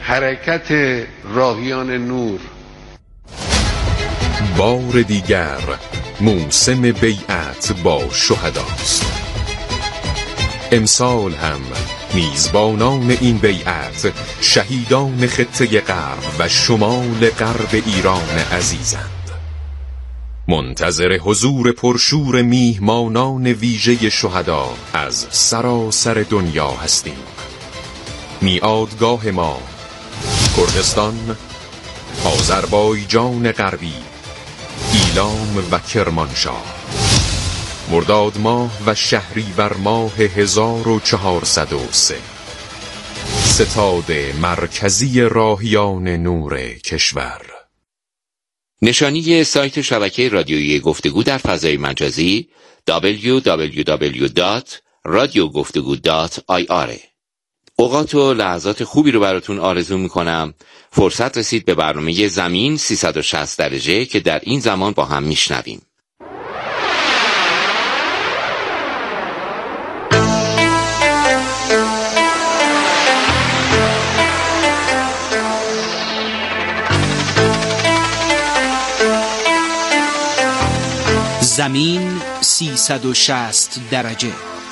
حرکت راهیان نور. بار دیگر موسم بیعت با شهداست. امسال هم میزبانان این بیعت شهیدان خطه غرب و شمال غرب ایران عزیزند. منتظر حضور پرشور میهمانان ویژه شهدا از سراسر دنیا هستیم. میعادگاه ما کردستان، آذربایجان غربی، ایلام و کرمانشاه، مرداد ماه و شهریور ماه 1403. ستاد مرکزی راهیان نور کشور. نشانی سایت شبکه رادیویی گفتگو در فضای مجازی www.radiogoftego.ir. اوقات و لحظات خوبی رو براتون آرزو میکنم. فرصت رسید به برنامه زمین 360 درجه که در این زمان با هم میشنویم. زمین 360 درجه.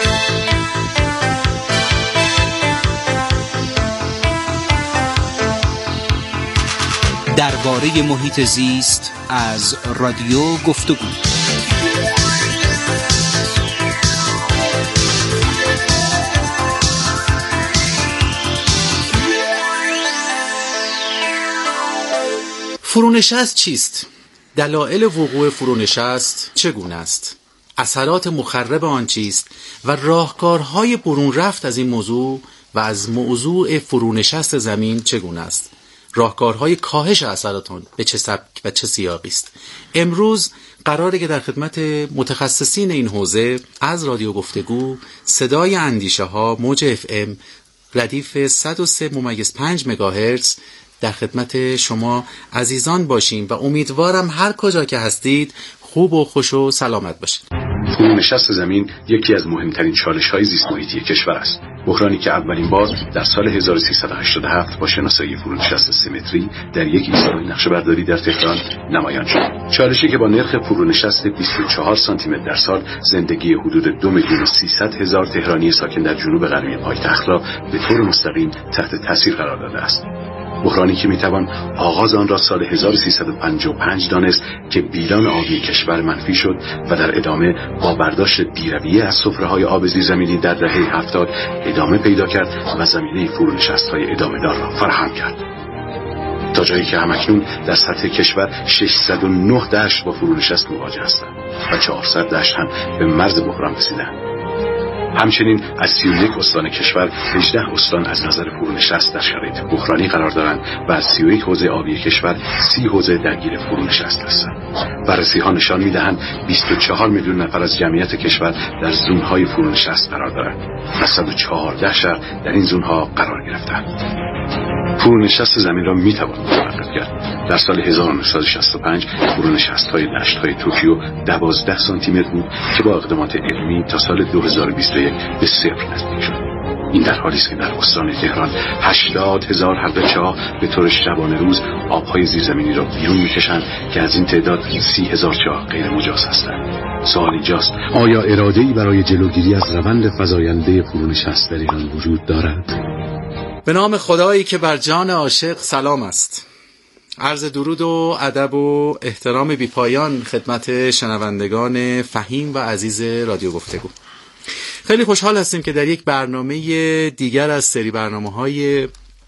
درباره محیط زیست از رادیو گفتگو. فرونشست چیست؟ دلایل وقوع فرونشست چگونه است؟ اثرات مخرب آن چیست؟ و راهکارهای برون رفت از این موضوع و از موضوع فرونشست زمین چگونه است؟ راهکارهای کاهش اثرات آن به چه سبک و چه سیاقی است؟ امروز قراره که در خدمت متخصصین این حوزه از رادیو گفتگو صدای اندیشه ها موج FM ردیف 103.5 مگاهرتز در خدمت شما عزیزان باشیم و امیدوارم هر کجا که هستید خوب و خوش و سلامت باشید. فرونشست زمین یکی از مهمترین چالش‌های زیست محیطی کشور است. بحرانی که اولین بار در سال 1387 با شناسایی فرونشست سیمتری در یک ایستگاه نقشه‌برداری در تهران نمایان شد. چالشی که با نرخ فرونشست 24 سانتی متر در سال زندگی حدود 2,300,000 تهرانی ساکن در جنوب غربی پایتخت را به طور مستقیم تحت تاثیر قرار داده است. بحرانی که میتوان آغاز آن را سال 1355 دانست که بیلان آبی کشور منفی شد و در ادامه با برداشت بی‌رویه از سفره‌های آب زیرزمینی در دهه 70 ادامه پیدا کرد و زمینه فرونشست‌های ادامه‌دار را فراهم کرد. تا جایی که همکنون در سطح کشور 609 دشت با فرونشست مواجه هستند و 400 دشت هم به مرز بحران رسیدند. همچنین از 31 استان کشور 18 استان از نظر فرونشست در شرایط بحرانی قرار دارند و از 31 حوزه آبی کشور 30 حوزه درگیر فرونشست هستند. بررسی‌ها نشان می‌دهند 24 میلیون نفر از جمعیت کشور در زون‌های فرونشست قرار دارند و 114 شهر در این زون‌ها قرار گرفتند. فرونشست زمین را می‌توان متوقف کرد. در سال 1965 فرونشست‌های دشت‌های توکیو 12 سانتی متر بود که با اقدامات علمی تا سال 2021 به صفر نزدیک شد. این در حالی است که در استان تهران 80,000 حلقه چاه به طور شبانه روز آب‌های زیرزمینی را بیرون می‌کشند که از این تعداد 30,000 چاه غیر مجاز هستند. سوال اینجاست آیا اراده‌ای برای جلوگیری از روند فزاینده فرونشست در ایران وجود دارد؟ به نام خدایی که بر جان عاشق سلام است. عرض درود و ادب و احترام بی‌پایان خدمت شنوندگان فهیم و عزیز رادیو گفتگو. خیلی خوشحال هستیم که در یک برنامه دیگر از سری برنامه‌های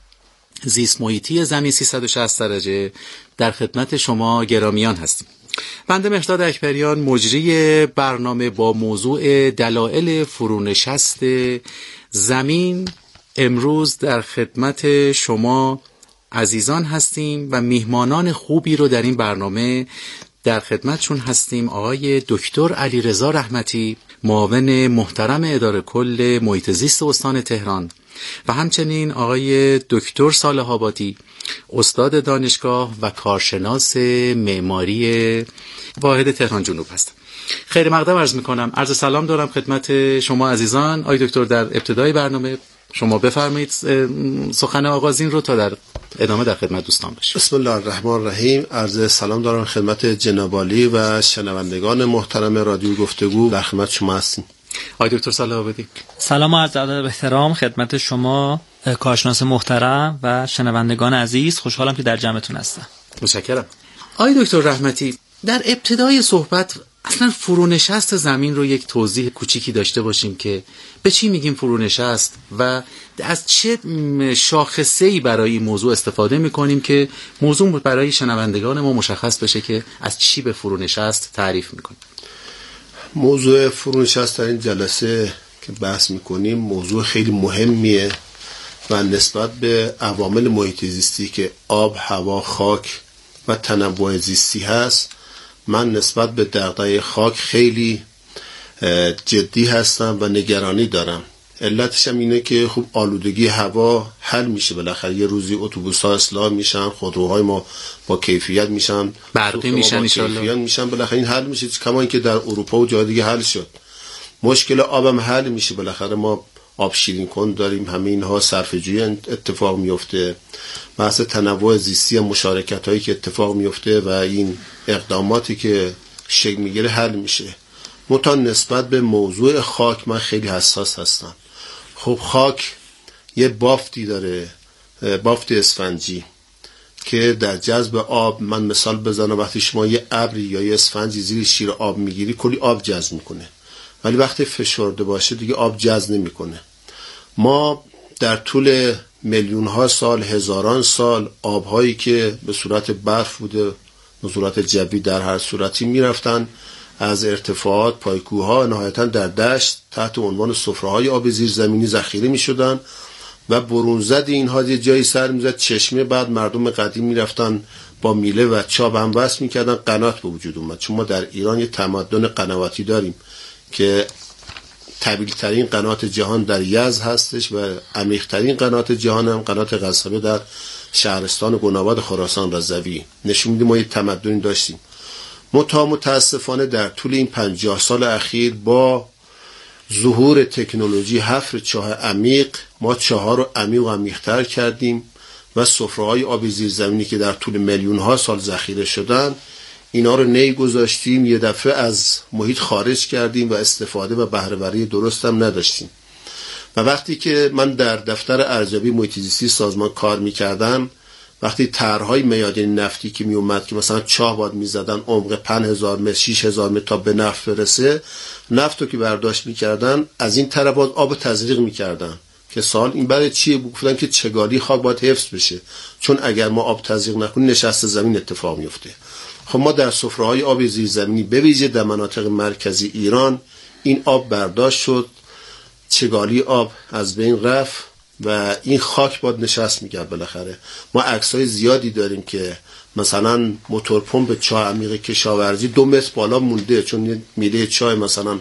زیست محیطی زمین 360 درجه در خدمت شما گرامیان هستیم. بنده مهرداد اکبریان مجری برنامه با موضوع دلایل فرونشست زمین امروز در خدمت شما عزیزان هستیم و میهمانان خوبی رو در این برنامه در خدمتشون هستیم. آقای دکتر علیرضا رحمتی، معاون محترم اداره کل محیط زیست استان تهران، و همچنین آقای دکتر صالح آبادی، استاد دانشگاه و کارشناس معماری واحد تهران جنوب هستم. خیر مقدم عرض میکنم. عرض سلام دارم خدمت شما عزیزان. آقای دکتر در ابتدای برنامه شما بفرمایید سخن آغازین رو تا در ادامه در خدمت دوستان باشیم. بسم الله الرحمن الرحیم. عرض سلام دارم خدمت جناب عالی و شنوندگان محترم رادیو گفتگو. در خدمت شما هستیم. آقای دکتر صالح عابدی. سلام و عرض ادب و احترام خدمت شما کارشناس محترم و شنوندگان عزیز. خوشحالم که در جمعتون هستم. متشکرم. آقای دکتر رحمتی، در ابتدای صحبت اصلا فرونشست زمین رو یک توضیح کوچیکی داشته باشیم که به چی میگیم فرونشست و از چه شاخصه‌ای برای این موضوع استفاده میکنیم که موضوع برای شنوندگان ما مشخص بشه که از چی به فرونشست تعریف میکنیم. موضوع فرونشست در این جلسه که بحث میکنیم موضوع خیلی مهمیه و نسبت به عوامل محیط زیستی که آب، هوا، خاک و تنوع زیستی هست، من نسبت به دغدغه خاک خیلی جدی هستم و نگرانی دارم. علتش هم اینه که خب آلودگی هوا حل میشه، بالاخره یه روزی اتوبوس‌ها اصلاح میشن، خودروهای ما با کیفیت میشن، برقی میشن ان شاءالله میشن، بالاخره این حل میشه، کما اینکه در اروپا و جای دیگه حل شد. مشکل آبم حل میشه، بالاخره ما آب شیرین کن داریم، همه اینها صرفه‌جویی اتفاق میفته، بحث تنوع زیستی، مشارکت هایی که اتفاق میفته و این اقداماتی که شکل میگیره حل میشه. منتها نسبت به موضوع خاک من خیلی حساس هستم. خب خاک یه بافتی داره، بافت اسفنجی که در جذب آب، من مثال بزنم، وقتی شما یه ابری یا یه اسفنجی زیر شیر آب میگیری کلی آب جذب میکنه، ولی وقتی فشرده باشه دیگه آب جذب نمیکنه. ما در طول میلیون ها سال، هزاران سال، آبهایی که به صورت برف بوده، به صورت جوی، در هر صورتی میرفتن از ارتفاعات، پایکوها، نهایتا در دشت تحت عنوان سفره‌های آب زیرزمینی ذخیره میشدن و برونزد اینها یه جایی سر میزد چشمه. بعد مردم قدیم میرفتن با میله و چاب هم وصل میکردن، قنات به وجود اومد. چون ما در ایران یه تمدن قنواتی داریم که طویل‌ترین قنات جهان در یزد هستش و عمیق‌ترین قنات جهان هم قنات قزقبه در شهرستان گناباد خراسان رضوی. نشون میده ما یه تمدنی داشتیم. متاسفانه در طول این 50 سال اخیر با ظهور تکنولوژی حفر چاه عمیق، ما چاه‌ها رو عمیق و عمیق‌تر کردیم و سفره‌های آب زیرزمینی که در طول میلیون ها سال ذخیره شدن، اینا رو نی گذاشتیم، یه دفعه از محیط خارج کردیم و استفاده و بهره‌وری درست هم نداشتیم. و وقتی که من در دفتر ارزیابی محیط زیستی سازمان کار می‌کردم، وقتی طرح‌های میادین نفتی که میومد که مثلا چاه باید می‌زدن عمق 5000 متر 6000 متر تا به نفت برسه، نفتو که برداشت می‌کردن از این طرف باز آب تزریق می‌کردن که سال این برای چیه؟ گفتن که چگالی خاک باید حفظ بشه، چون اگر ما آب تزریق نکنیم نشست زمین اتفاق میفته. خب ما در سفره‌های آب زیرزمینی به ویژه در مناطق مرکزی ایران این آب برداشت شد، چگالی آب از بین رفت و این خاک باید نشست می‌کرد. بالاخره ما عکس‌های زیادی داریم که مثلا موتور پمپ چاه عمیق کشاورزی 2 متر بالا مونده، چون یه میله چاه مثلا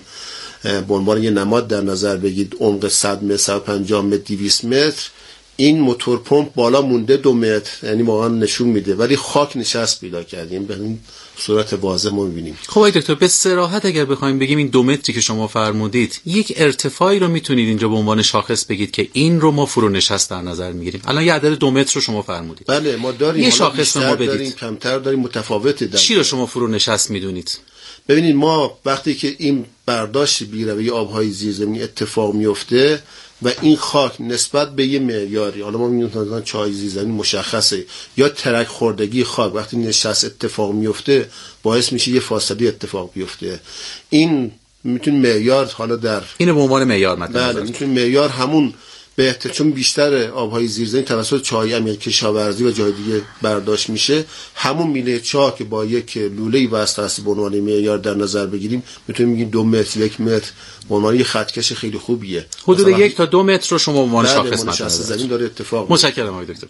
به عنوان یه نماد در نظر بگید عمق 100 متر 150 متر 200 متر، این موتور پمپ بالا مونده 2 متر، یعنی واقعا نشون میده، ولی خاک نشست پیدا کردیم. به این صورت واضح ما می‌بینیم. خب آقای دکتر، به صراحت اگر بخوایم بگیم این 2 متری که شما فرمودید، یک ارتفاعی رو میتونید اینجا به عنوان شاخص بگید که این رو ما فرونشست در نظر میگیریم؟ الان یه عدد 2 متر رو شما فرمودید. بله ما داریم، یه شاخص ما بدید. داریم، کمتر داریم، متفاوته. چی رو شما فرونشست میدونید؟ ببینید ما وقتی که این برداشت بیروی آبهای زیرزمینی اتفاق میفته و این خاک نسبت به یه معیاری، حالا ما می‌دونیم چاه زیرزمینی مشخصه، یا ترک خوردگی خاک وقتی نشست اتفاق میفته باعث میشه یه فاصله اتفاق بیفته. این میتونه معیار، حالا در اینو به عنوان معیار مد نظر، بله میتونه معیار همون بهتر، چون بیشتر آبهای زیرزمینی توسط چاهای عمیق کشاورزی و جای دیگه برداشت میشه، همون میله چاه که با یک لوله‌ای واسطه است به عنوان معیار در نظر بگیریم، میتونیم بگیم 2 متر 1 متر به عنوان یه خطکش خیلی خوبیه. حدود 1 تا 2 متر رو شما به عنوان شاخص مد نظر زمین داره اتفاق. متشکرم آقای دکتر.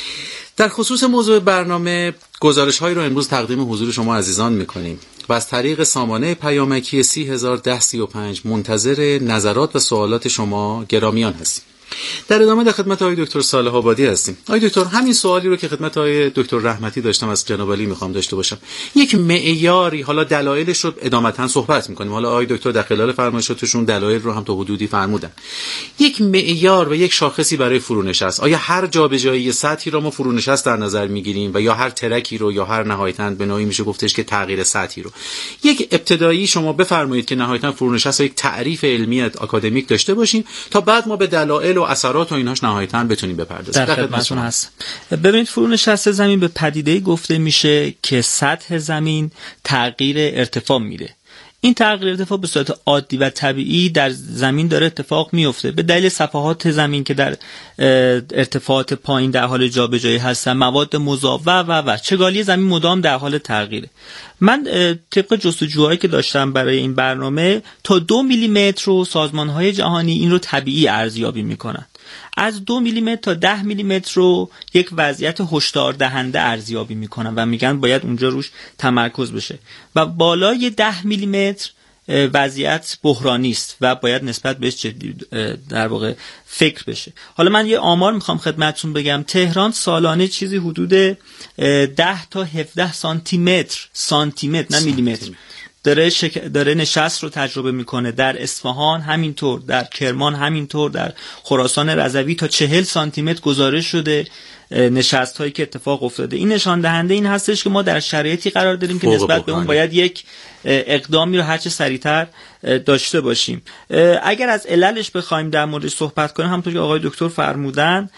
در خصوص موضوع برنامه گزارش‌هایی رو امروز تقدیم حضور شما عزیزان می‌کنیم و از طریق سامانه پیامکی 30135 منتظر نظرات و سوالات شما گرامیان هستیم. در ادامه در خدمت آقای دکتر صالح آبادی هستیم. آقای دکتر، همین سوالی رو که خدمت آقای دکتر رحمتی داشتم از جناب علی میخوام داشته باشم. یک معیاری، حالا دلایلش رو ادامتاً صحبت میکنیم، حالا آقای دکتر در خلال فرمایشاتشون دلایل رو هم تا حدودی فرمودن. یک معیار و یک شاخصی برای فرونشست، آیا هر جابجایی سطحی رو ما فرونشست در نظر میگیریم و یا هر ترکی رو یا هر نهایتاً به نوعی میشه گفتش که تغییر سطحی رو؟ یک ابتدایی شما بفرمایید که نهایتاً فرونشست یک تعریف علمی آکادمیک داشته باشیم تا بعد ما به دلایل و اثرات و اینهاش نهایتاً بتونیم بپردازیم. در خدمتتون هست. ببینید، فرونشست زمین به پدیده‌ای گفته میشه که سطح زمین تغییر ارتفاع میده. این تغییر ارتفاع به صورت عادی و طبیعی در زمین داره اتفاق میفته به دلیل صفحات زمین که در ارتفاعات پایین در حال جابجایی هستن، مواد مضاف و چگالی زمین مدام در حال تغییره. من طبق جستجوهایی که داشتم برای این برنامه تا 2 میلیمتر رو سازمان‌های جهانی این رو طبیعی ارزیابی میکنن. از 2 میلیمتر تا 10 میلیمتر رو یک وضعیت هشدار دهنده ارزیابی میکنن و میگن باید اونجا روش تمرکز بشه و بالای 10 میلیمتر وضعیت بحرانی است و باید نسبت بهش جدی در واقع فکر بشه. حالا من یه آمار میخوام خدمتتون بگم. تهران سالانه چیزی حدود 10 تا 17 سانتی متر نه میلیمتر داره نشست رو تجربه میکنه. در اصفهان همینطور، در کرمان همینطور، در خراسان رضوی تا 40 سانتی متر گزارش شده نشست هایی که اتفاق افتاده. این نشان دهنده این هستش که ما در شرایطی قرار داریم که نسبت به اون باید یک اقدامی رو هرچه سریعتر داشته باشیم. اگر از عللش بخوایم در موردش صحبت کنیم، همونطور که آقای دکتر فرمودن،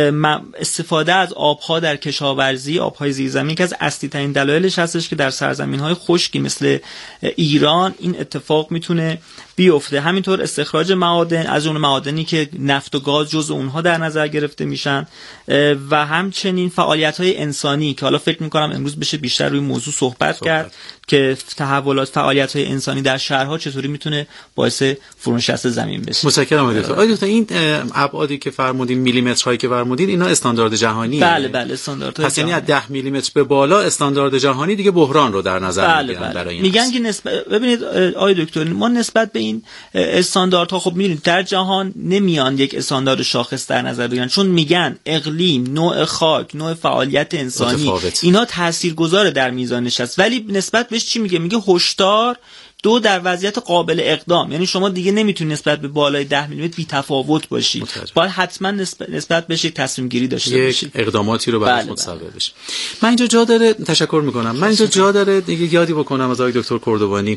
استفاده از آبها در کشاورزی، آبهای زیرزمینی که از اصلی ترین دلایلش هستش که در سرزمین‌های خشکی مثل ایران این اتفاق میتونه بیفته. همینطور استخراج معادن، از اون معادنی که نفت و گاز جزء اونها در نظر گرفته میشن، و همچنین فعالیت‌های انسانی که حالا فکر می‌کنم امروز بشه بیشتر روی موضوع صحبت کرد که تحولات فعالیت‌های انسانی در شهرها چطوری میتونه باعث فرونشست زمین بشه. متشکرم آقای دکتر. آقای دکتر، این ابعادی که فرمودین، میلیمترهایی که فرمودین، اینا استاندارد جهانیه؟ بله استانداردهای پس یعنی از 10 میلیمتر به بالا استاندارد جهانی دیگه بحران رو در نظر میگیرن برای این. میگن که ببینید آقای دکتر، ما نسبت به این استانداردها خب می‌بینید در جهان نمیان یک استاندارد شاخص در نظر بگیرن، چون میگن اقلیم، نوع خاک، نوع فعالیت انسانی اینا تاثیرگذاره در میزان نشست، ولی نسبت بهش چی میگه هشدار 2 در وضعیت قابل اقدام. یعنی شما دیگه نمیتونید نسبت به بالای 10 میلیمتر بی تفاوت باشید، باید حتما نسبت بهش یک تصمیم گیری داشته باشید، اقداماتی رو برای متصور بشید. من اینجا جا داره تشکر میکنم. من اینجا جا داره دیگه یادی بکنم از آقای دکتر کردوانی.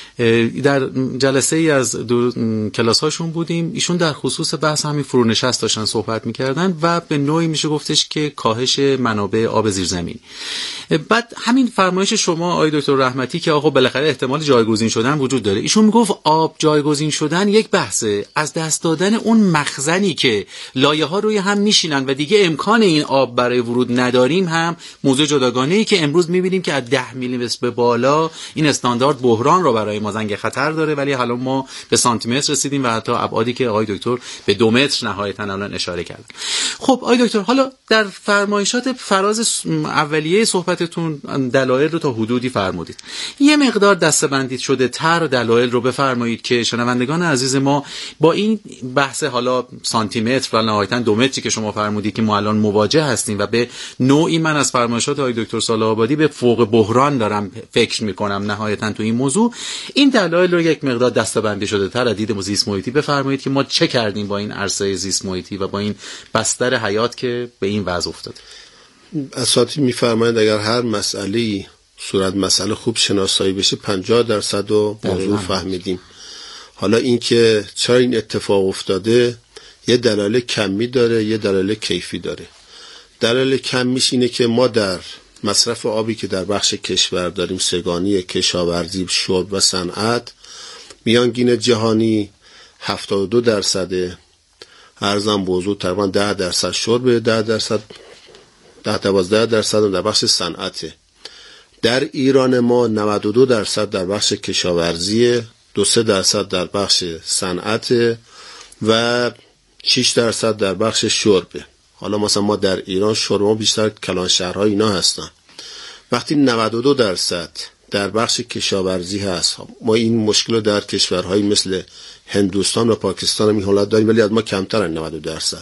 در جلسه ای از کلاس هاشون بودیم، ایشون در خصوص بحث همین فرونشست داشتن صحبت میکردن و به نوعی میشه گفتش که کاهش منابع آب زیرزمینی. بعد همین فرمایش شما آقای دکتر رحمتی که آقا بالاخره احتمال جایگزین شدن وجود داره، ایشون میگفت آب جایگزین شدن یک بحثه، از دست دادن اون مخزنی که لایه ها روی هم میشینن و دیگه امکان این آب برای ورود نداریم هم موضوع جداگانه ای که امروز میبینیم که از 10 میلیمتر به بالا این استاندارد بحران رو برای ما زنگ خطر داره، ولی حالا ما به سانتی متر رسیدیم و حتی ابعادی که آقای دکتر به 2 متر نهایتا الان اشاره کردن. خب آقای دکتر، حالا در فرمایشات فراز اولیه صحبتتون دلایل رو تا حدودی فرمودید، یه مقدار دسته‌بندی شده تر دلایل رو بفرمایید که شنوندگان عزیز ما با این بحث حالا سانتی متر و نهایتا 2 متری که شما فرمودید که ما الان مواجه هستیم و به نوعی من از فرمایشات آقای دکتر صالح آبادی به فوق بحران دارم فکر می‌کنم نهایتا تو این موضوع، این دلایل رو یک مقدار دسته‌بندی شده تر از دید زیست محیطی بفرمایید که ما چه کردیم با این عرصه زیست محیطی و با این بستر حیات که به این وضع افتاد. اساتید می‌فرمایند اگر هر مسئله‌ای صورت مسئله خوب شناسایی بشه 50% رو موضوع فهمیدیم. حالا این که چرا این اتفاق افتاده یه دلایل کمی داره، یه دلایل کیفی داره. دلایل کمیش اینه که ما در مصرف آبی که در بخش کشور داریم، سگانی، کشاورزی، شرب و صنعت، میانگین جهانی 72%، ارزم به حضور تقریبا 10% شرب، 10-12% در بخش صنعته. در ایران ما 92% در بخش کشاورزی، 2-3% در بخش صنعت و 6% در بخش شربه. حالا مثلا ما در ایران شرب بیشتر کلان شهرها اینا هستن. وقتی 92% در بخش کشاورزی هست. ما این مشکل رو در کشورهای مثل هندوستان و پاکستان هم این حالت داریم، ولی از ما کمترن.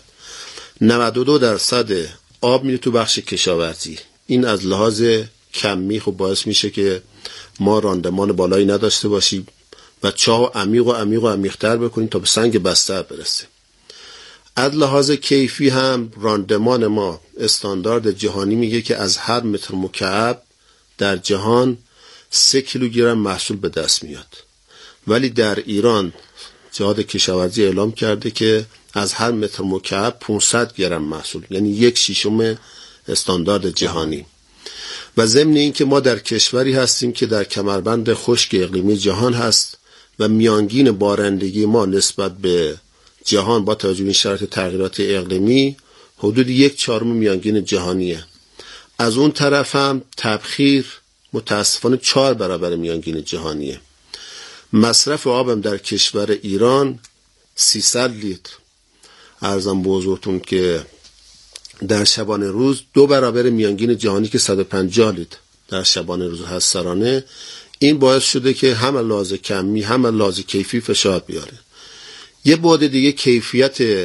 92% آب میره تو بخش کشاورزی. این از لحاظ کمی خب باعث میشه که ما راندمان بالایی نداشته باشیم و چاه عمیق‌تر بکنیم تا به سنگ بستر برسه. از لحاظ کیفی هم راندمان ما استاندارد جهانی میگه که از هر متر مکعب در جهان 3 کیلوگرم محصول به دست میاد، ولی در ایران جهاد کشاورزی اعلام کرده که از هر متر مکعب 500 گرم محصول، یعنی 1/6 استاندارد جهانی. و ضمن این که ما در کشوری هستیم که در کمربند خشک اقلیمی جهان هست و میانگین بارندگی ما نسبت به جهان با توجه به این شرایط تغییرات اقلیمی حدود 1/4 میانگین جهانیه. از اون طرف هم تبخیر متاسفانه 4 برابر میانگین جهانیه. مصرف آبم در کشور ایران 300 لیتر، عرضم به حضورتون که در شبانه روز 2 برابر میانگین جهانی که 150 لیتر در شبانه روز هست سرانه. این باعث شده که هم لحاظ کمی هم لحاظ کیفی فشار بیاره. یه بعد دیگه کیفیت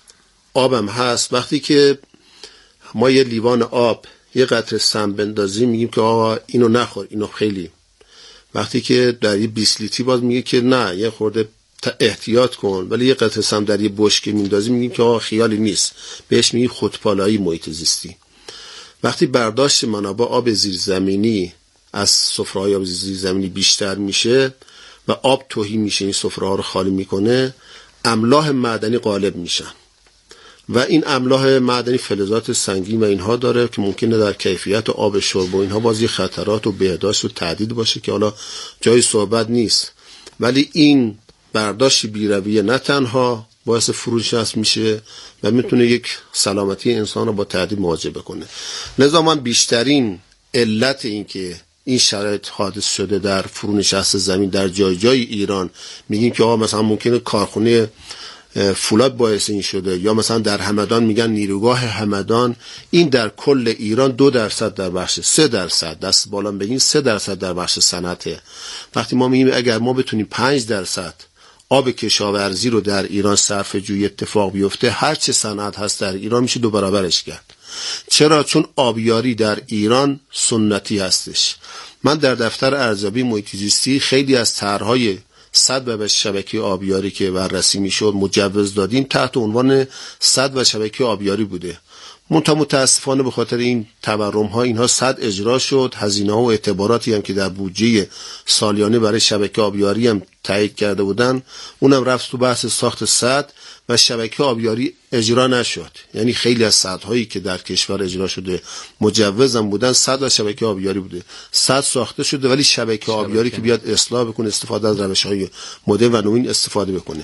آبم هست. وقتی که ما یه لیوان آب یه قطره سم بندازیم میگیم که آقا اینو نخور، اینو خیلی. وقتی که در یه 20 لیتری باز میگه که نه یه خورده احتیاط کن، ولی یه قطره سم در یه بشکه میندازیم میگیم که آقا خیالی نیست، بهش میگیم خودپالایی محیط زیستی. وقتی برداشت منابع آب زیرزمینی از سفره‌های آب زیرزمینی بیشتر میشه و آب تهی میشه، این سفره‌ها رو خالی میکنه، املاح معدنی غالب میشن و این املاح معدنی فلزات سنگین و اینها داره که ممکنه در کیفیت آب شرب و اینها بازی خطرات و بهداشت و تهدید باشه که حالا جای صحبت نیست. ولی این برداشت بی‌رویه نه تنها باعث فروش میشه و میتونه یک سلامتی انسان رو با تهدید مواجه بکنه. لذا من بیشترین علت این که این شرایط حادث شده در فرونشست زمین در جای جای ایران میگیم که آقا مثلا ممکنه کارخونه فولاد باعث این شده، یا مثلا در همدان میگن نیروگاه همدان. این در کل ایران 2% در بخش 3%، دست بالا بگین 3% در بخش صنعته. وقتی ما میگیم اگر ما بتونیم 5% آب کشاورزی رو در ایران صرفه جویی اتفاق بیفته، هر چه صنعت هست در ایران میشه 2 برابرش کرد. چرا؟ چون آبیاری در ایران سنتی هستش. من در دفتر ارزیابی محیط زیستی خیلی از طرح‌های سد و شبکه آبیاری که بررسی میشد مجوز دادیم، تحت عنوان سد و شبکه آبیاری بوده. متاسفانه به خاطر این تورم ها اینها سد اجرا شد، هزینه ها و اعتباراتی هم که در بودجه سالیانه برای شبکه آبیاری هم تایید کرده بودن اونم رفت تو بحث ساخت سد و شبکه آبیاری اجرا نشد. یعنی خیلی از سدهایی که در کشور اجرا شده مجوز هم بودن، سد و شبکه آبیاری بوده. سد ساخته شده ولی شبکه آبیاری که بیاد اصلاح بکنه، استفاده از روش‌های مدرن و نوین استفاده بکنه.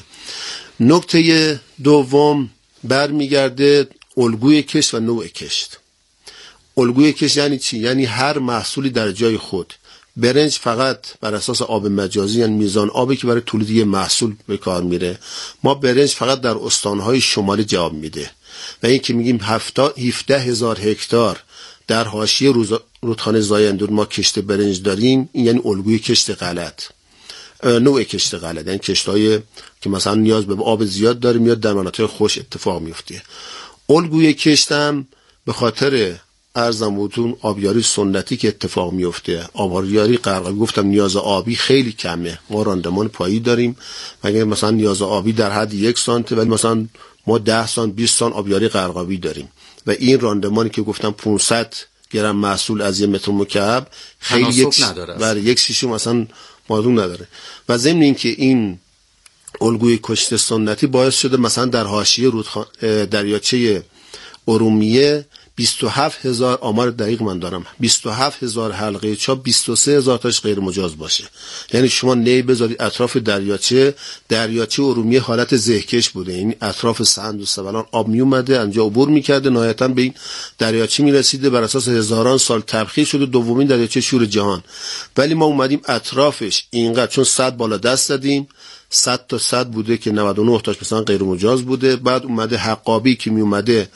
نکته دوم برمیگرده الگوی کشت و نوع کشت. الگوی کشت یعنی چی؟ یعنی هر محصولی در جای خود. برنج فقط بر اساس آب مجازی، یعنی میزان آبی که برای تولید یه محصول به کار میره. ما برنج فقط در استانهای شمالی جواب میده و این که میگیم 17,000 هکتار در حاشیه رودخانه زایندون ما کشت برنج داریم، این یعنی الگوی کشت غلط. نوع کشت غلط یعنی کشت‌های که مثلا نیاز به آب زیاد داره میاد در مناطق خوش اتفاق میفته. الگوی کشتم به خاطر ارزم بودون آبیاری سنتی که اتفاق میفته. آبیاری غرقابی گفتم نیاز آبی خیلی کمه، ما راندمان پایی داریم، مگر مثلا نیاز آبی در حد 1 سانت، ولی مثلا ما 10 سانت 20 سانت آبیاری غرقابی داریم و این راندمانی که گفتم 500 گرم محصول از 1 متر مکعب خیلی برای 1/6 مثلا موضوع نداره. و ضمن این که این الگوی کشت سنتی باعث شده مثلا در حاشیه دریاچه ارومیه 27,000 آمار دقیق من دارم، 27,000 حلقه چاپ، 23,000 تاش غیر مجاز باشه. یعنی شما نی بذارید اطراف دریاچه ارومیه حالت زهکش بوده، یعنی اطراف سند و سبلان آب می اومده انجا عبور میکرده، نهایتا به این دریاچه میرسیده، بر اساس هزاران سال تبخیر شده دومین دریاچه شور جهان. ولی ما اومدیم اطرافش اینقدر، چون صد بالا دست زدیم، 100 تا 100 بوده که 99 تاش مثلا غیر مجاز بوده. بعد اومده حقابی که می اومده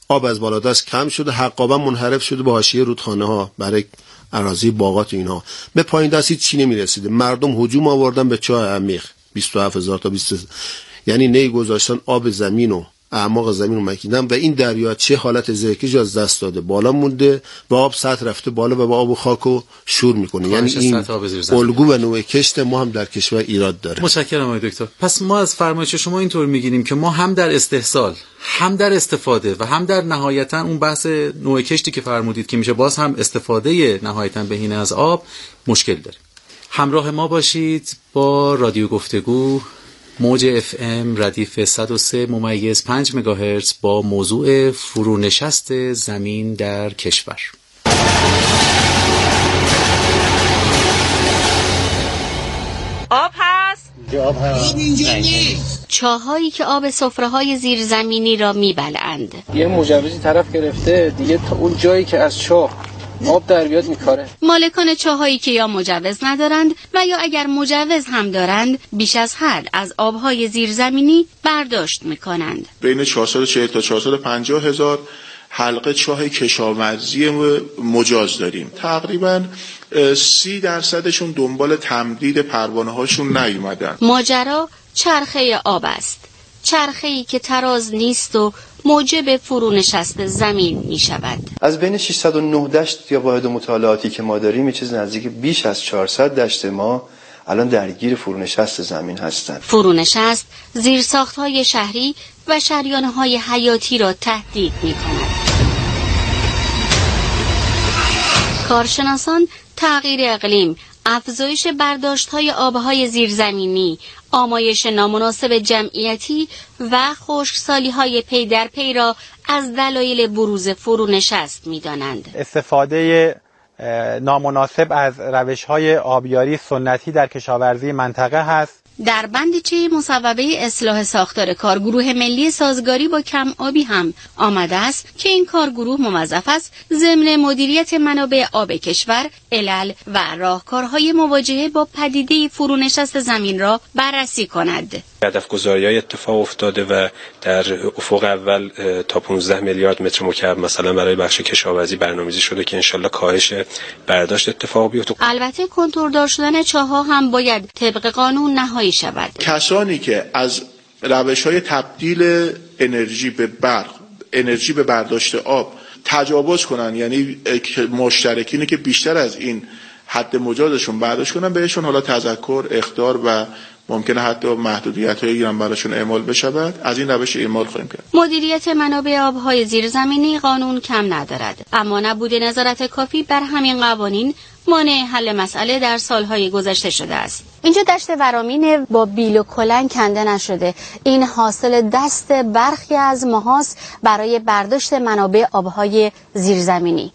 آب از بالادست کم شده، حقابا منحرف شده به حاشیه رودخانه ها برای اراضی باغات و اینها. به پایین دست چی نمیرسیده. مردم هجوم آوردن به چاه عمیق 27000 تا 20، یعنی نی گذاشتن آب زمین و اعماق زمین رو مکیدن و این دریاچه حالت زرکش از دست داده، بالا مونده و آب سطح رفته بالا و با آب و خاک رو شور میکنه. یعنی این الگو و نوع کشت ما هم در کشور ایراد داره. متشکرم آقای دکتر. پس ما از فرمایش شما اینطور میگیریم که ما هم در استحصال، هم در استفاده و هم در نهایتا اون بحث نوع کشتی که فرمودید که میشه باز هم استفاده نهایتا بهینه از آب مشکل داره. همراه ما باشید با رادیو گفتگو موج FM ردیف 103.5 مگاهرتز با موضوع فرونشست زمین در کشور. آب هست؟ آب هست. اینجا نیست. چاهایی که آب سفره‌های زیرزمینی را میبلند. یه مجوزی طرف گرفته دیگه، تا اون جایی که از چاه آب در بیاد میکاره. مالکان چاهایی که یا مجوز ندارند و یا اگر مجوز هم دارند بیش از حد از آبهای زیرزمینی برداشت میکنند. بین 440 تا 450 هزار حلقه چاه کشاورزی مجاز داریم. تقریبا 30% دنبال تمدید پروانه هاشون نیومدن. ماجرا چرخه آب است، چرخه‌ای که تراز نیست و موجب فرونشست زمین می شود. از بین 609 دشت یا واحد مطالعاتی که ما داریم، یه چیز نزدیک بیش از 400 دشت ما الان درگیر فرونشست زمین هستند. فرونشست زیرساخت‌های شهری و شریان‌های حیاتی را تهدید می کند. کارشناسان تغییر اقلیم، افزایش برداشت‌های آب‌های زیرزمینی، آمایش نامناسب جمعیتی و خشکسالی‌های پی در پی را از دلایل بروز فرونشست می‌دانند. استفاده نامناسب از روش‌های آبیاری سنتی در کشاورزی منطقه هست. در بندیچه مصوبه اصلاح ساختار کارگروه ملی سازگاری با کم آبی هم آمده است که این کارگروه موظف است ضمن مدیریت منابع آب کشور، علل و راهکارهای مواجهه با پدیده فرونشست زمین را بررسی کند. هدف‌گذاری‌های اتفاق افتاده و در افق اول تا 15 میلیارد متر مکعب مثلا برای بخش کشاورزی برنامه‌ریزی شده که انشالله کاهش برداشت اتفاق بیفته. البته کنترلدار شدن چاه‌ها هم باید طبق قانون نهایی شود. کسانی که از روش‌های تبدیل انرژی به برق، انرژی به برداشت آب تجاوز کنن، یعنی مشترکینی که بیشتر از این حد مجازشون برداشت کنن، بهشون حالا تذکر، اخطار و ممکنه حتی محدودیت‌هایی هم براشون اعمال بشود. از این روش اعمال خواهیم کرد. مدیریت منابع آب‌های زیرزمینی قانون کم ندارد، اما نبود نظارت کافی بر همین قوانین مانع حل مسئله در سالهای گذشته شده است. اینجا دشت ورامین با بیل و کلنگ کنده نشده. این حاصل دست برخی از ماهاست برای برداشت منابع آب‌های زیرزمینی.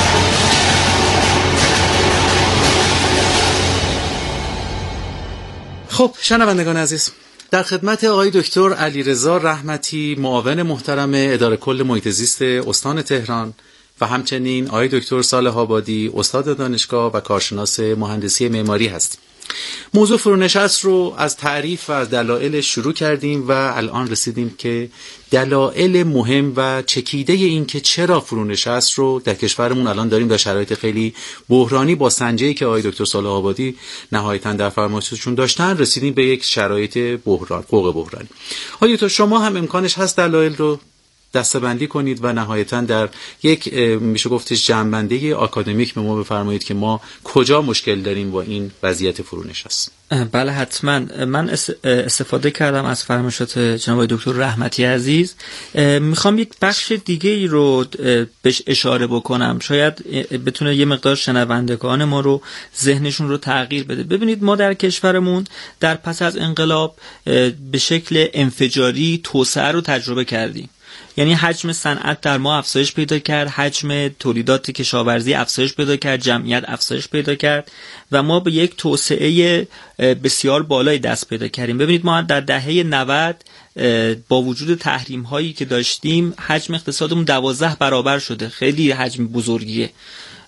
خب شنوندگان عزیز، در خدمت آقای دکتر علیرضا رحمتی، معاون محترم اداره کل محیط زیست استان تهران و همچنین آقای دکتر صالح آبادی، استاد دانشگاه و کارشناس مهندسی معماری هستیم. موضوع فرونشست رو از تعریف و از دلایلش شروع کردیم و الان رسیدیم که دلایل مهم و چکیده این که چرا فرونشست رو در کشورمون الان داریم در شرایط خیلی بحرانی با سنجه‌ای که آقای دکتر صالح آبادی نهایتاً در فرمایششون داشتن رسیدیم به یک شرایط بحران، فوق بحرانی. آقای دکتر شما هم امکانش هست دلایل رو دسته‌بندی کنید و نهایتاً در یک میشه گفتش جمع‌بندی آکادمیک به ما بفرمایید که ما کجا مشکل داریم با این وضعیت فرونشست. بله حتما. من استفاده کردم از فرمایشات جناب دکتر رحمتی عزیز. میخوام یک بخش دیگه ای رو بهش اشاره بکنم، شاید بتونه یه مقدار شنوندگان ما رو ذهنشون رو تغییر بده. ببینید ما در کشورمون در پس از انقلاب به شکل انفجاری توسعه رو تجربه کردیم. یعنی حجم صنعت در ما افزایش پیدا کرد، حجم تولیدات کشاورزی افزایش پیدا کرد، جمعیت افزایش پیدا کرد و ما به یک توسعه بسیار بالای دست پیدا کردیم. ببینید ما در دهه 90 با وجود تحریم هایی که داشتیم حجم اقتصادمون 12 برابر شده، خیلی حجم بزرگیه.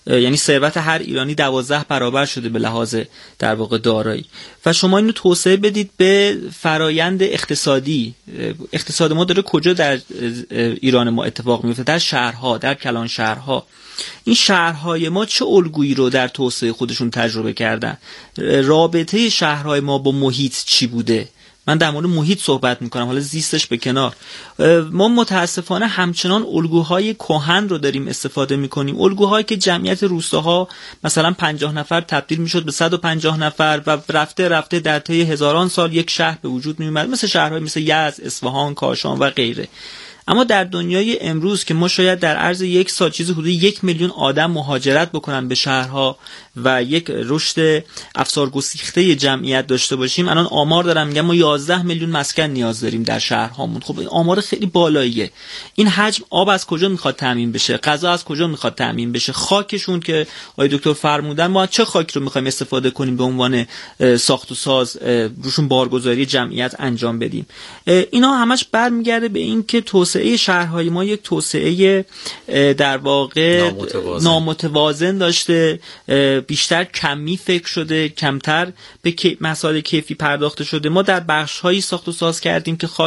یعنی ثروت هر ایرانی 12 برابر شده به لحاظ در واقع دارایی. و شما اینو توسعه بدید به فرایند اقتصادی. اقتصاد ما داره کجا در ایران ما اتفاق میفته؟ در شهرها، در کلان شهرها. این شهرهای ما چه الگویی رو در توسعه خودشون تجربه کردن؟ رابطه شهرهای ما با محیط چی بوده؟ من در مورد محیط صحبت میکنم، حالا زیستش به کنار. ما متاسفانه همچنان الگوهای کهن رو داریم استفاده میکنیم، الگوهایی که جمعیت روستاها مثلا 50 نفر تبدیل میشد به 150 نفر و رفته رفته در طی هزاران سال یک شهر به وجود میومد، مثل شهرهای مثل یزد، اصفهان، کاشان و غیره. اما در دنیای امروز که ما شاید در عرض یک سال چیزی حدود 1 میلیون آدم مهاجرت بکنن به شهرها و یک رشد افسارگسیخته جمعیت داشته باشیم، الان آمار دارم میگم ما 11 میلیون مسکن نیاز داریم در شهرهامون. خب این آمار خیلی بالاییه. این حجم آب از کجا میخواد تامین بشه؟ غذا از کجا میخواد تامین بشه؟ خاکشون که آقای دکتر فرمودن، ما چه خاکی رو میخوایم استفاده کنیم به عنوان ساخت و ساز روشون بارگذاری جمعیت انجام بدیم؟ اینا همش برمیگرده به این که توسعه شهرهای ما یک توسعه در واقع نامتوازن داشته، بیشتر کمی فکر شده، کمتر به مسائل کیفی پرداخته شده. ما در بخش‌هایی ساخت و ساز کردیم که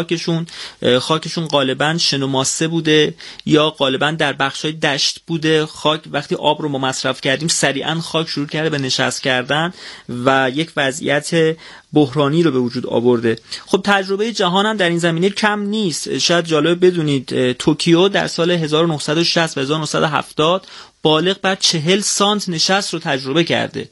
خاکشون غالباً شن و ماسه بوده یا غالباً در بخش‌های دشت بوده. خاک وقتی آب رو ما مصرف کردیم سریعاً خاک شروع کرده به نشست کردن و یک وضعیت بحرانی رو به وجود آورده. خب تجربه جهان هم در این زمینه کم نیست. شاید جالب بدونید توکیو در سال 1960 و 1970 بالغ بر 40 سانت نشست رو تجربه کرده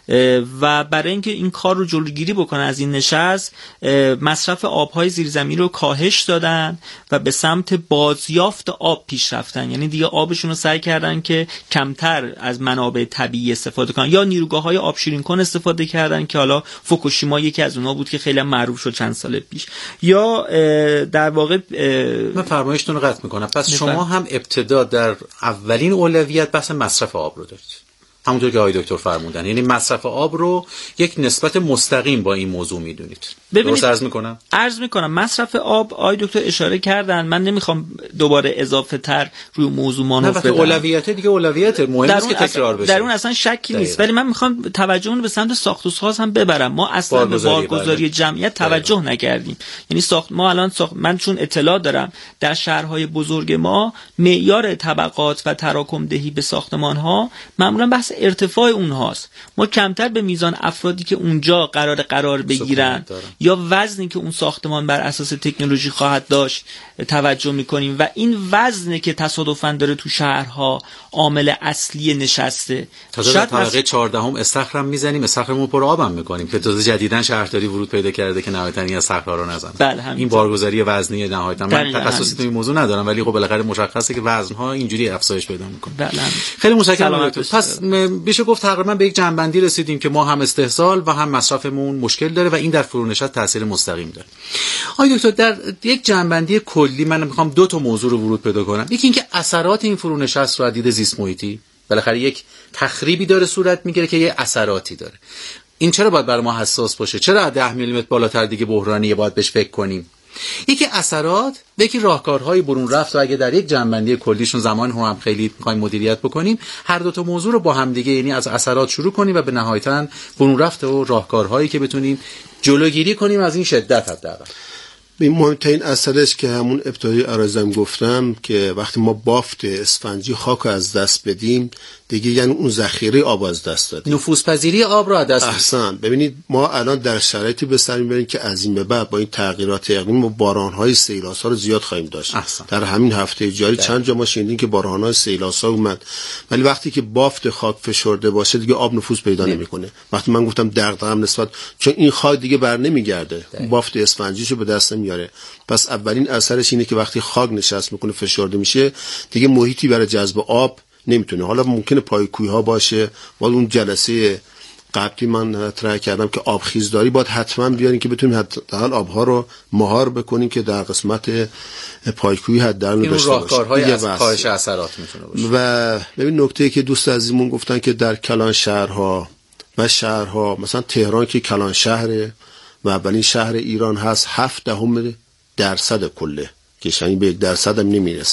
و برای اینکه این کار رو جلوگیری بکنن از این نشست، مصرف آبهای زیرزمینی رو کاهش دادن و به سمت بازیافت آب پیش رفتن. یعنی دیگه آبشون رو سعی کردن که کمتر از منابع طبیعی استفاده کنن، یا نیروگاه‌های آبشیرین کن استفاده کردن که حالا فوکوشیما یکی از اونها بود که خیلی معروف شد چند سال پیش. یا در واقع من فرمایشتون رو قطع میکنم. پس شما هم ابتدا در اولین اولویت بحث مصرف آب رو دارید، همونطور که آقای دکتر فرمودن، یعنی مصرف آب رو یک نسبت مستقیم با این موضوع میدونید. درست عرض میکنم مصرف آب آقای دکتر اشاره کردن، من نمیخوام دوباره اضافه تر روی موضوع مانور بدم. اولویت دیگه اولویت مهم نیست که تکرار بشه، در اون اصلا شکی نیست، ولی من میخوام توجه رو به سمت ساخت و ساز هم ببرم. ما اصلا به بارگذاری جمعیت توجه نکردیم. یعنی ما الان من چون اطلاع دارم در شهرهای بزرگ ما معیار طبقات و تراکم دهی به ساختمان ها معمولا بحث ارتفاع اونهاست. ما کمتر به میزان افرادی که اونجا قرار بگیرن یا وزنی که اون ساختمان بر اساس تکنولوژی خواهد داشت توجه میکنیم و این وزنی که تصادفاً داره تو شهرها عامل اصلی نشسته. شاید طبقه 14 استخرم میزنیم، استخرمون پر آبم میکنیم که تازه جدیداً شهرداری ورود پیدا کرده که نهایتاً از صخره‌ها رو نزنه. بله این بارگذاری وزنی نهایتاً من تخصصی تو این موضوع ندارم، ولی خب بالاخره مشخصه که وزن‌ها اینجوری افزایش پیدا میکنه. بله خیلی متشکرم. پس بشه گفت تقریبا به یک جنبندی رسیدیم که ما هم استحصال و هم مصرفمون مشکل داره و این در فرونشست تاثیر مستقیم داره. آقای دکتر در یک جنبندی کلی من میخوام 2 تا موضوع رو ورود پیدا کنم. یکی اینکه اثرات این فرونشست رو از دید زیست محیطی بالاخره یک تخریبی داره صورت میگیره که یه اثراتی داره. این چرا باید برای ما حساس باشه؟ چرا 10 میلیمتر بالاتر دیگه بحرانیه باید بهش فکر کنیم؟ یکی اثرات و یکی راهکارهای برون رفت و اگه در یک جنبندی کلیشون زمان هم خیلی می‌خوایم مدیریت بکنیم، هر 2 تا موضوع رو با هم دیگه، یعنی از اثرات شروع کنیم و به نهایتاً برون رفت و راهکارهایی که بتونیم جلوگیری کنیم از این شدت حداقل. این مهمترین اثرش که همون ابتدای عرضم گفتم که وقتی ما بافت اسفنجی خاک از دست بدیم دیگه، یعنی اون ذخیره آب از دست دادیم، نفوذپذیری آب رو از دست دادیم. احسن. ببینید ما الان در شرایطی به سر میبریم که از این به بعد با این تغییرات اقلیمی و باران‌های سیلاس‌ها رو زیاد خواهیم داشت. در همین هفته جاری چند جا ما شنیدیم که باران‌های سیلاس‌ها اومد، ولی وقتی که بافت خاک فشرده باشه دیگه آب نفوذ پیدا نمی‌کنه. وقتی من گفتم دغدغه‌ام نسبت، چون این خاک دیگه بر نمیگرده، بافت اسفنجیشو به دست نمیاره. پس اولین اثرش اینه که وقتی خاک نشست میکنه فشرده میشه دیگه محیطی برای جذب آب نمیتونه. حالا ممکنه پایکویی ها باشه، ولی اون جلسه قبلی من مطرح کردم که آبخیزداری باید حتما بیارین که بتونیم حداقل آبها رو مهار بکنیم که در قسمت پایکویی حداقل داشته باشه. راهکارهای از کاهش اثرات میتونه باشه. و ببین نکته‌ای که دوست عزیزمون گفتن که در کلان شهرها و شهرها، مثلا تهران که کلان شهره و اولین شهر ایران هست، 0.7% کله که شاید به 1% هم نمیرسه.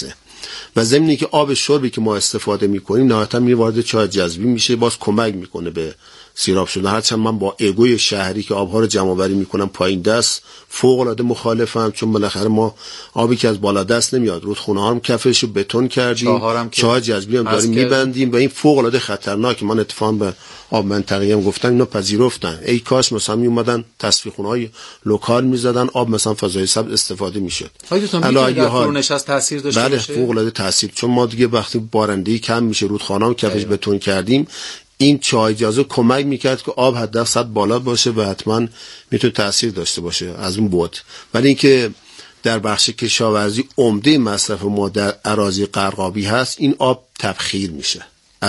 و ضمن که آب شربی که ما استفاده میکنیم نهایتا میره وارد چاه جذبی میشه، باز کمک میکنه به سیراب شدن. هرچند من با ایگوی شهری که آبها رو جمع آوری میکنم پایین دست فوق العاده مخالفم، چون بالاخره ما آبی که از بالا دست نمیاد، رودخونه ها هم کفش رو بتون کردیم، چاه جذبی هم داریم میبندیم و این فوق العاده خطرناکه. من اتفاقا به آب منطقه‌ای هم گفتم اینا پذیرفتن، ای کاش مثلا می اومدن تصفیه خونه‌های لوکال میزدن، آب مثلا فضای سبز استفاده میشد. علاوه فرونشست تاثیر داشته بله باشه؟ فوق العاده تاثیر، چون ما دیگه وقتی بارندگی کم میشه رودخانه هم کفش بتون کردیم، این چاه اجازه کمک میکرد که آب حداقل بالا باشه و حتما میتونه تاثیر داشته باشه از اون بود. ولی اینکه در بخش کشاورزی عمده مصرف ما در اراضی غرقابی هست، این آب تبخیر میشه.